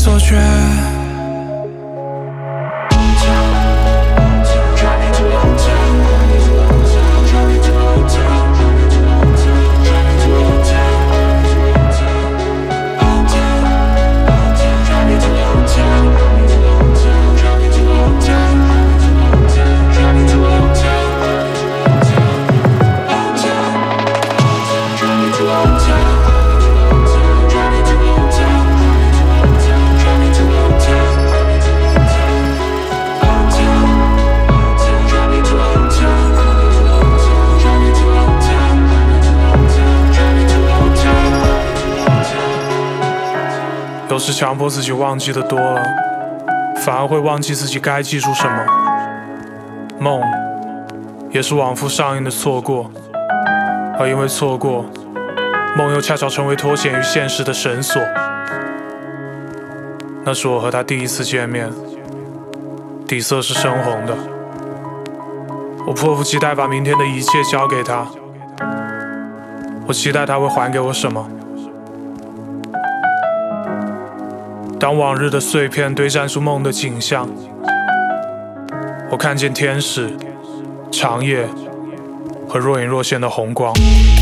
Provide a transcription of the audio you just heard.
所觉。有时强迫自己忘记的多了，反而会忘记自己该记住什么。梦也是往复上映的错过，而因为错过，梦又恰巧成为脱险于现实的绳索。那是我和他第一次见面，底色是深红的。我迫不及待把明天的一切交给他，我期待他会还给我什么。当往日的碎片堆栈出梦的景象，我看见天使、长夜和若隐若现的红光。